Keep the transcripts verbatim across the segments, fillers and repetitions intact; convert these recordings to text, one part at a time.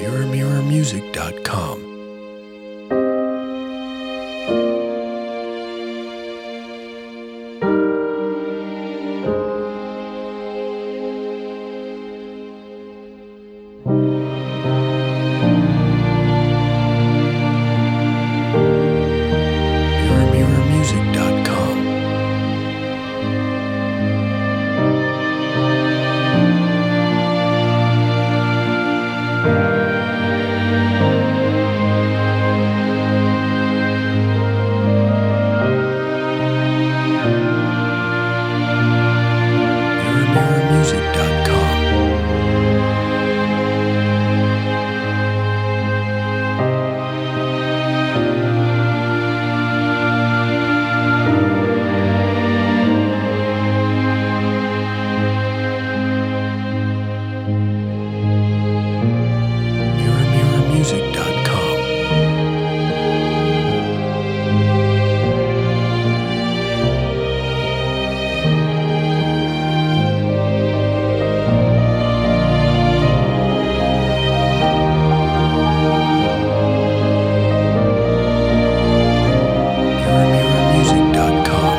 mirror mirror music dot com. mirror mirror music dot com. mirror mirror music dot com. mirror mirror music dot com. mirror mirror music dot com.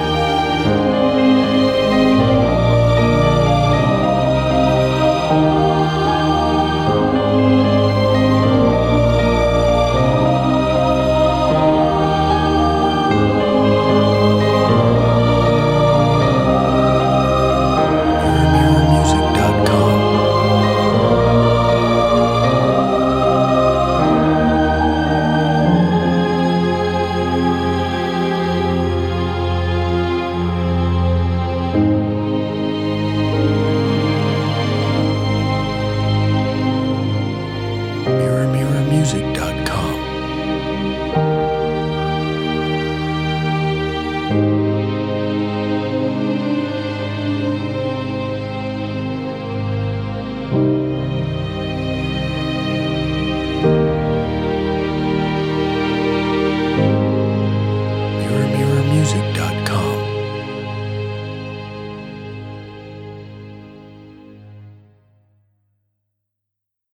mirror mirror music dot com. mirror mirror music dot com.